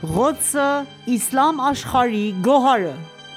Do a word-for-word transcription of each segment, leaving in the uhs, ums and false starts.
Ղոդսը իսլամ աշխարհի գոհարը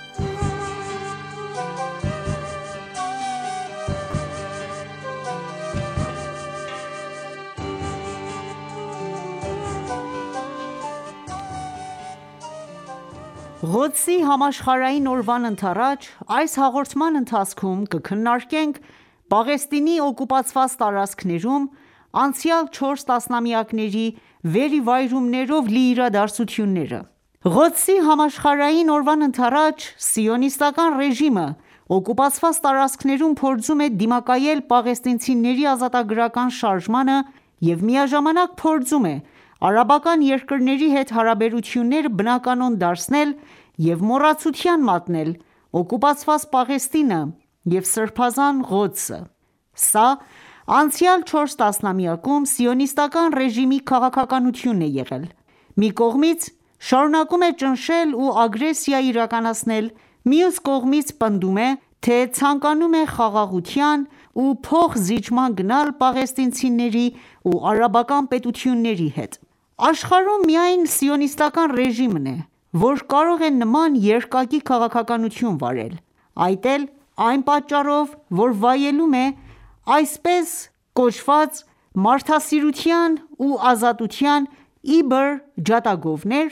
Ղոդսի համաշխարհային օրվան ընդառաջ այս հաղորդման ընթացքում կքննարկենք Պաղեստինի օկուպացված տարածքներում անցյալ չորս տասնամյակների վերիվայրումներով լի իրադարձությունները: Ղոդսի համաշխարհային օրվան ընդառաջ Սիոնիստական ռեժիմը օկուպացված տարածքներում փորձում է դիմակայել պաղեստինցիների ազատագրական շարժմանը և միաժամանակ փորձում է արաբական երկրների հետ հարաբերությունները բնականոն դարձնել և մոռացության մատնել օկուպացված Պաղեստինը և Սրբազան Ղոդսը: Սա անցյալ չորս տասնամյակում Սիոնիստական ռեժիմի քաղաքականությունն է եղել: Մի կողմից շարունակում է ճնշել ու ագրեսիա իրականացնել, մյուս կողմից պնդում է, թե ցանկանում է խաղաղության ու փոխզիջման գնալ պաղեստինցիների ու արաբական պետությունների հետ: Աշխարհում միայն Սիոնիստական ռեժիմն է, որ կարող է նման երկակի քաղաքականություն վարել, այդ էլ այն պատճառով, որ վայելում է այսպես կոչված մարդասիրության ու ազատության իբր ջատագովներ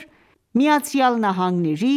ԱՄՆ-ի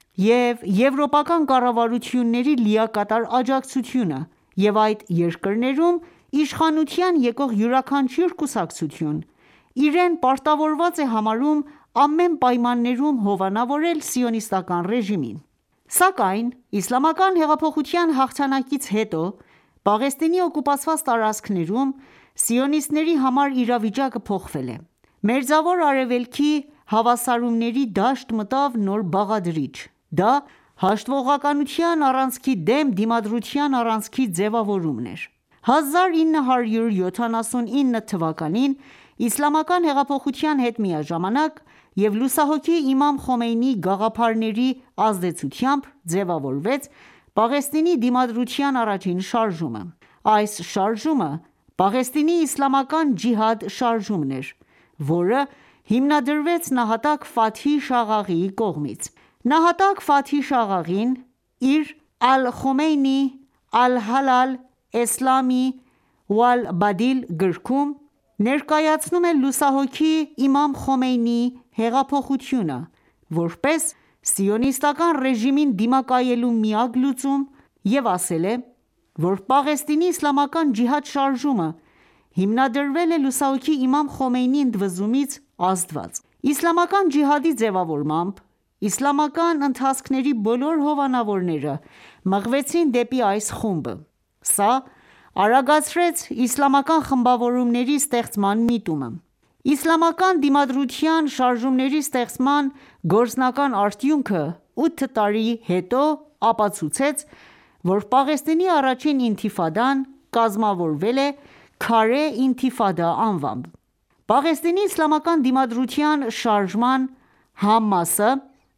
և եվրոպական կառավարությունների լիակատար աջակցությունը և այդ երկրներում իշխանության եկող յուրաքանչյուր կուսակցություն իրեն պարտավորված է համարում ամեն պայմաններում հովանավորել Սիոնիստական ռեժիմին: Սակայն Իսլամական հեղափոխության հաղթանակից հետո Պաղեստինի օկուպացված տարածքներում սիոնիստների համար իրավիճակը փոխվել է: Մերձավոր Արևելքի հավասարումների դաշտ մտավ նոր բաղադրիչ: Դա հաշտվողականության առանցքի դեմ դիմադրության առանցքի ձևավորումն էր: հազար ինը հարյուր յոթանասունինը թվականին Իսլամական հեղափոխության հետ միաժամանակ և լուսահոգի Իմամ Խոմեյնիի գաղափարների ազդեցությամբ ձևավորվեց Պաղեստինի դիմադրության առաջին շարժումը: Այս շարժումը Պաղեստինի իսլամական ջիհադ շարժումն էր, որը հիմնադրվեց նահատակ Ֆաթհի Շաղաղիի կողմից: Նահատակ Ֆաթհի Շաղաղին իր «Ալ-Խոմեյնի Ալ-Հալալ Էսլամի Վալ-Բադիլ» գրքում ներկայացնում է լուսահոգի Իմամ Խոմեյնիի հեղափոխությունը, որպես սիոնիստական ռեժիմին դիմակայելու միակ լուծում և ասել է, որ Պաղեստինի իսլամական ջիհադ շարժումը հիմնադրվել է լուսահոգի Իմամ Խոմեյնիի ընդվզումից ազդված: Իսլամական ջիհադի ձևավորմամբ իսլամական ընթացքների բոլոր հովանավորները մղվեցին դեպի այս խումբը: Սա արագացրեց իսլամական խմբավորումների ստեղծման միտումը: Իսլամական դիմադրության շարժումների ստեղծման գործնական արդյունքը ութ տարի հետո ապացուցեց, որ Պաղեստինի առաջին ինթիֆադան կազմավորվել է «Քարե ինթիֆադա» անվամբ: Պաղեստինի իսլամական դիմադրության շարժման Համասը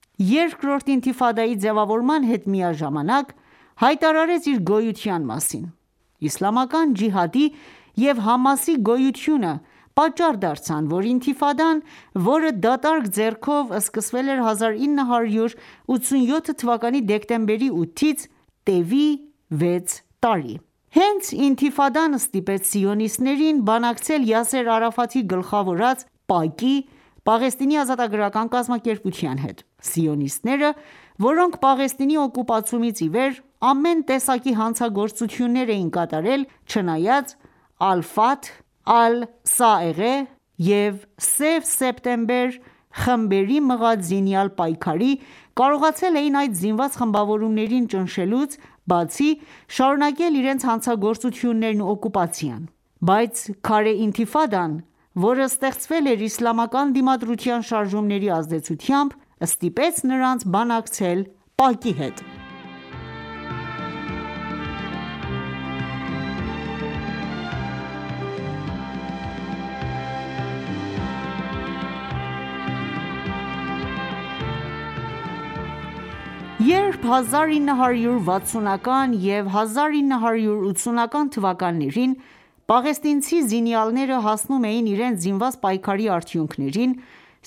երկրորդ ինթիֆադայի ձևավորման հետ միաժամանակ հայտարարեց իր գոյության մասին: Իսլամական ջիհադի և Համասի գոյությունը պատճառ դարձան, որ ինթիֆադան, որը դատարկ ձեռքով սկսվել էր հազար ինը հարյուր ութսունյոթ թվականի դեկտեմբերի ութից տևի վեց տարի: Հենց ինթիֆադան ստիպեց սիոնիստներին բանակցել Յասեր Արաֆաթի գլխավորած ՊԱԿ-ի Պաղեստինի ազատագրական կազմակերպության հետ: Սիոնիստները, որոնք Պաղեստինի օկուպացումից ի վեր ամեն տեսակի հանցագործություններ էին կատարել, չնայած Ալ-Ֆաթհ, Ալ-Սաեղե և Սև Սեպտեմբեր խմբերի մղած զինյալ պայքարի, կարողացել էին այդ զինված խմբավորումներին ճնշելուց բացի շարունակել իրենց հանցագործություններն ու օկուպացիան: Բայց Քարե ինթիֆադան, որը ստեղծվել էր իսլամական դիմադրության շարժումների ազդեցությամբ, ստիպեց նրանց բանակցել ՊԱԿ-ի հետ: Երբ հազար ինը հարյուր վաթսունական և հազար ինը հարյուր ութսունական թվականներին պաղեստինցի զինյալները հասնում էին իրենց զինված պայքարի արդյունքներին,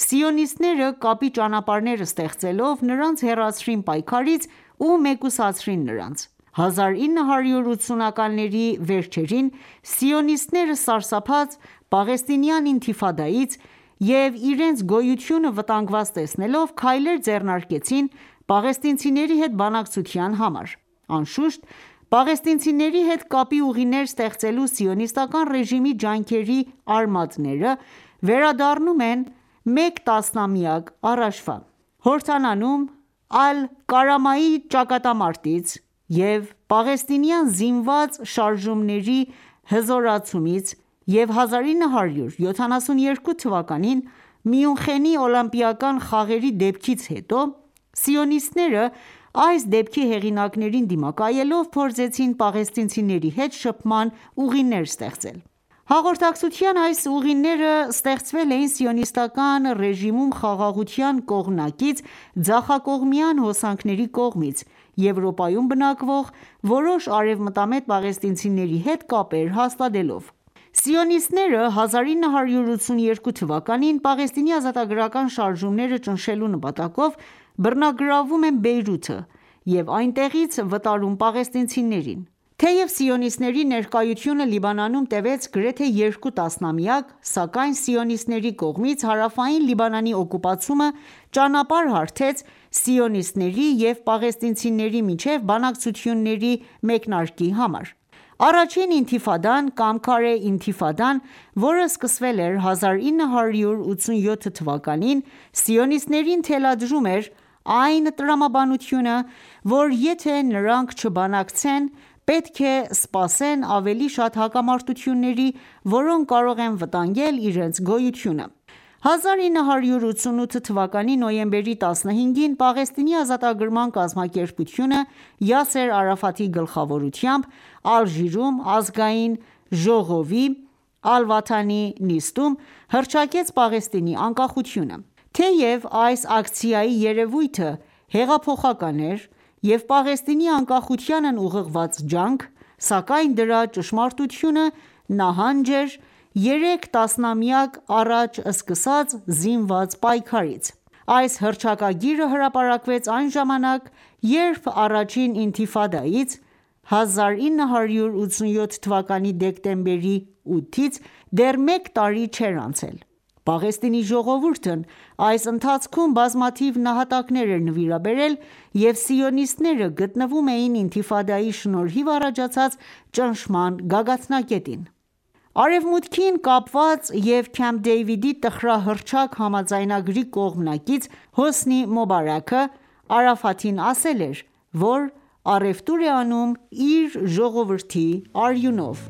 Սիոնիստները կապի ճանապարհներ ստեղծելով նրանց հեռացրին պայքարից ու մեկուսացրին նրանց: հազար ինը հարյուր ութսունականների վերջերին սիոնիստները սարսափած Պաղեստինյան ինթիֆադայից և իրենց գոյությունը վտանգված տեսնելով, քայլեր ձեռնարկեցին պաղեստինցիների հետ բանակցության համար: Անշուշտ, պաղեստինցիների հետ կապի ուղիներ ստեղծելու սիոնիստական ռեժիմի ջանքերի արմատները վերադառնում են մեկ տասնամյակ առաջվա: Հորդանանում Ալ-Կարամայի ճակատամարտից և պաղեստինյան զինված շարժումների հզորացումից և հազար ինը հարյուր յոթանասունյոթ թվականին Մյունխենի օլիմպիական խաղերի դեպքից հետո, սիոնիստները այս դեպքի հեղինակներին դիմակայելով փորձեցին պաղեստինցիների հետ շփման ուղիներ ստեղծել: Հաղորդակցության այս ուղիները ստեղծվել էին սիոնիստական ռեժիմում խաղաղության կողմնակից ձախակողմյան հոսանքների կողմից, Եվրոպայում բնակվող որոշ արևմտամետ պաղեստինցիների հետ կապեր հաստատելով: Սիոնիստները հազար ինը հարյուր ութսունյոթ թվականին Պաղեստինի ազատագրական շարժումները ճնշելու նպատակով բռնագրավում են Բեյրութը և այնտեղից վտարում պաղեստինցիներին: Թեև սիոնիստների ներկայությունը Լիբանանում տևեց գրեթե երկու տասնամյակ, սակայն սիոնիստների կողմից հարավային Լիբանանի օկուպացումը ճանապարհ հարթեց սիոնիստների և պաղեստինցիների միջև բանակցությունների մեկնարկի համար: Առաջին ինթիֆադան կամ Քարե ինթիֆադան, որը սկսվել էր հազար ինը հարյուր ութսունյոթ թվականին, սիոնիստներին թելադրում էր այն տրամաբանությունը, որ եթե նրանք չբանակցեն, պետք է սպասեն ավելի շատ հակամարտությունների, որոնք կարող են վտանգել իրենց գոյությունը: հազար ինը հարյուր ութսունութ թվականի նոյեմբերի տասնհինգին Պաղեստինի ազատագրման կազմակերպությունը Յասեր Արաֆատի գլխավորությամբ Ալժիրում ազգային ժողովի (Ալ-Վաթանի) նիստում հռչակեց Պաղեստինի անկախությունը: Թեև այս ակցիայի երևույթը հեղափոխական էր և Պաղեստինի անկախությանն ուղղված ջանք, սակայն դրա ճշմարտությունը նահանջ էր երեք տասնամյակ առաջ սկսած զինված պայքարից: Այս հռչակագիրը հրապարակվեց այն ժամանակ, երբ առաջին ինթիֆադայից (հազար ինը հարյուր ութսունյոթ թվականի դեկտեմբերի ութից) դեռ մեկ տարի չէր անցել: Պաղեստինի ժողովուրդն այս ընթացքում բազմաթիվ նահատակներ էր նվիրաբերել և սիոնիստները գտնվում էին ինթիֆադայի շնորհիվ առաջացած ճնշման գագաթնակետին: Արևմուտքին կապված և Քեմփ Դեյվիդի տխրահռչակ համաձայնագրի կողմնակից Հոսնի Մոբարաքը Արաֆատին ասել էր, որ առևտուր է անում իր ժողովրդի արյունով: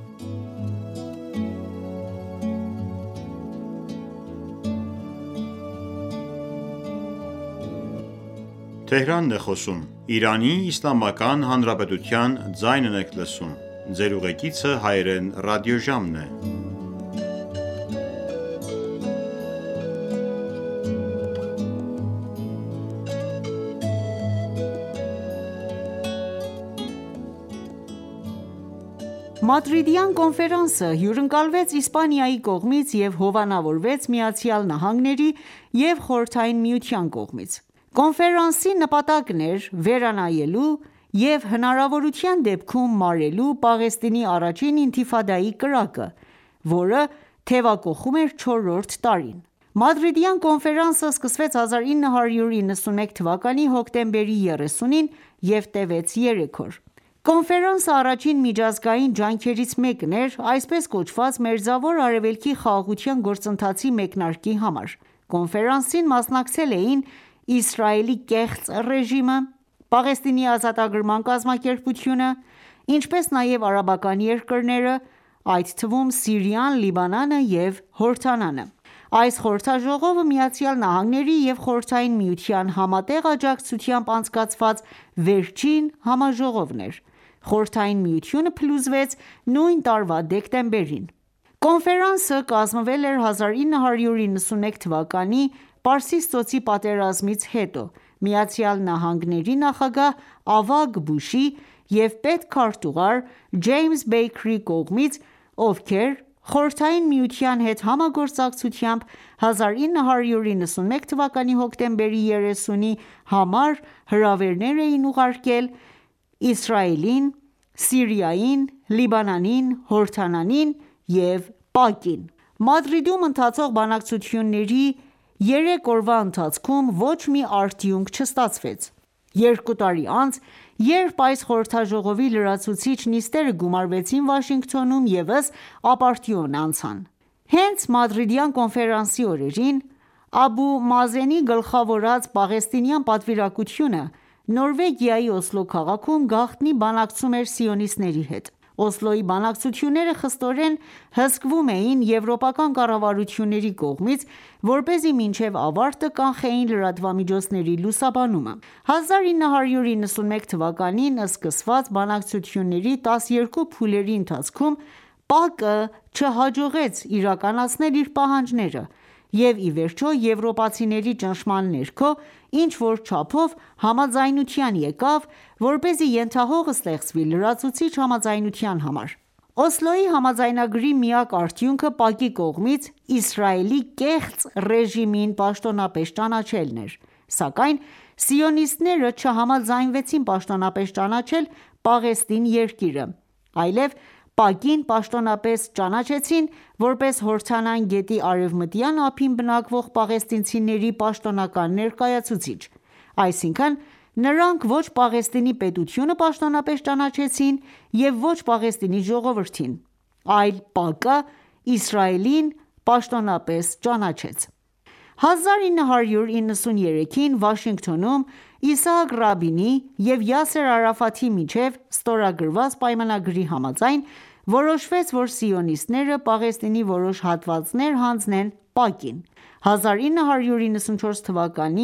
Մադրիդյան կոնֆերանսը հյուրընկալվեց Իսպանիայի կողմից և հովանավորվեց ԱՄՆ-ի և Խորհրդային Միության կողմից: Կոնֆերանսի նպատակն էր վերանայելու և հնարավորության դեպքում մարելու Պաղեստինի առաջին ինթիֆադայի կրակը, որը թևակոխում էր չորրորդ տարին: Մադրիդյան կոնֆերանսը սկսվեց հազար ինը հարյուր իննսունմեկ թվականի հոկտեմբերի երեսունին և տևեց երեք օր: Կոնֆերանսը առաջին միջազգային ջանքերից մեկն էր այսպես կոչված Մերձավոր Արևելքի խաղաղության գործընթացի մեկնարկի համար: Կոնֆերանսին մասնակցել էին Իսրայելի կեղծ ռեժիմը, Պաղեստինի ազատագրման կազմակերպությունը, ինչպես նաև արաբական երկրները, այդ թվում Սիրիան, Լիբանանը և Հորդանանը: Այս խորհրդաժողովը ԱՄՆ-ի և Խորհրդային Միության համատեղ աջակցությամբ անցկացված վերջին համաժողովն էր: Խորհրդային Միությունը փլուզվեց նույն տարվա դեկտեմբերին: Կոնֆերանսը կազմվել էր հազար ինը հարյուր իննսունմեկ թվականի Պարսից ծոցի պատերազմից հետո ԱՄՆ նախագահ Ավագ Բուշի և պետքարտուղար Ջեյմս Բեյքերի կողմից, ովքեր Խորհրդային Միության հետ համագործակցությամբ հազար ինը հարյուր իննսունմեկ թվականի հոկտեմբերի երեսունի համար հրավերներ էին ուղարկել Իսրայելին, Սիրիային, Լիբանանին, Հորդանանին և Պակին: Մադրիդում ընթացող բանակցությունների երեք օրվա ընթացքում ոչ մի արդյունք չստացվեց: Երկու տարի անց, երբ այս խորհրդաժողովի լրացուցիչ նիստերը գումարվեցին Վաշինգտոնում, ևս ապարդյուն անցան: Հենց Մադրիդյան կոնֆերանսի օրերին, Աբու Մազենի գլխավորած պաղեստինյան պատվիրակությունը Նորվեգիայի Օսլո քաղաքում գաղտնի բանակցում էր սիոնիստների հետ: Օսլոյի բանակցությունները խստորեն հսկվում էին եվրոպական կառավարությունների կողմից, որպեսզի մինչև ավարտը կանխեին լրատվամիջոցների լուսաբանումը: հազար ինը հարյուր իննսունմեկ թվականին սկսված բանակցությունների տասներկու փուլերի ընթացքում ՊԱԿ-ը չհաջողեց իրականացնել իր պահանջները և ի վերջո եվրոպացիների ճնշման ներքո ինչ-որ չափով համաձայնության եկավ, որպեսզի ենթահող ստեղծվի լրացուցիչ համաձայնության համար: Օսլոյի համաձայնագրի միակ արդյունքը ՊԱԿ-ի կողմից Իսրայելի կեղծ ռեժիմին պաշտոնապես ճանաչելն էր, սակայն սիոնիստները չհամաձայնվեցին պաշտոնապես ճանաչել Պաղեստին երկիրը, այլև ՊԱԿ-ին պաշտոնապես ճանաչեցին որպես Հորդանան գետի Արևմտյան ափին բնակվող պաղեստինցիների պաշտոնական ներկայացուցիչ: Այսինքն նրանք ոչ Պաղեստինի պետությունը պաշտոնապես ճանաչեցին և ոչ Պաղեստինի ժողովրդին, այլ ՊԱԿ-ը Իսրայելին պաշտոնապես ճանաչեց: հազար ինը հարյուր իննսուներեքին Վաշինգտոնում Իսահակ Ռաբինի և Յասեր Արաֆաթի միջև ստորագրված պայմանագրի համաձայն, որոշվեց, որ սիոնիստները Պաղեստինի որոշ հատվածներ հանձնեն ՊԱԿ-ին: հազար ինը հարյուր իննսունչորս թվականի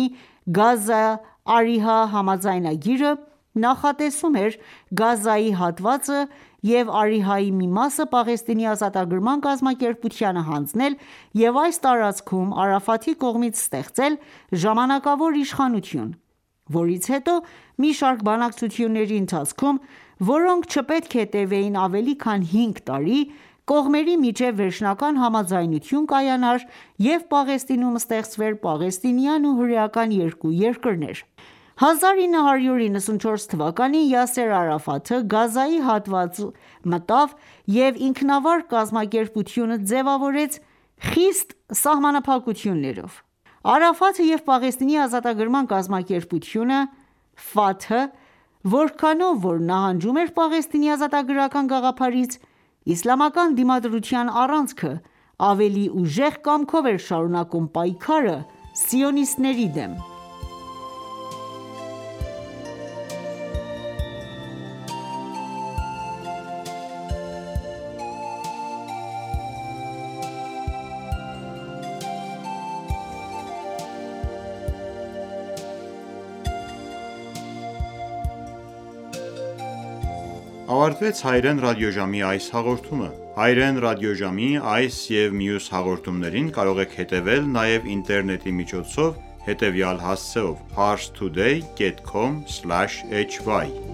Գազա-Արիհա համաձայնագիրը նախատեսում էր Գազայի հատվածը և Արիհայի մի մասը Պաղեստինի ազատագրման կազմակերպությանը հանձնել և այս տարածքում Արաֆաթի կողմից ստեղծել ժամանակավոր իշխանություն, որից հետո մի շարք բանակցությունների ընթացքում, որոնք չպետք է տևեին ավելի քան հինգ տարի, կողմերի միջև վերջնական համաձայնություն կայանար և Պաղեստինում ստեղծվեր պաղեստինյան ու հրեական երկու երկրներ: հազար ինը հարյուր իննսունչորս թվականին Յասեր Արաֆաթը Գազայի հատված մտավ և ինքնավար կազմակերպությունը ձևավորեց խիստ սահմանափակություններով: Արաֆաթը և Պաղեստինի ազատագրման կազմակերպությունը ՖԱԹՀ, որքանով որ նահանջում էր Պաղեստինի ազատագրական գաղափարից, իսլամական դիմադրության առանցքը ավելի ուժեղ կամքով էր շարունակում պայքարը սիոնիստների դեմ: Ավարտվեց հայրեն ռադիոժամի այս հաղորդումը: Հայրեն ռադիոժամի այս և մյուս հաղորդումներին կարող եք հետևել նաև ինտերնետի միջոցով հետևյալ հասցեով՝ parstoday.com/hy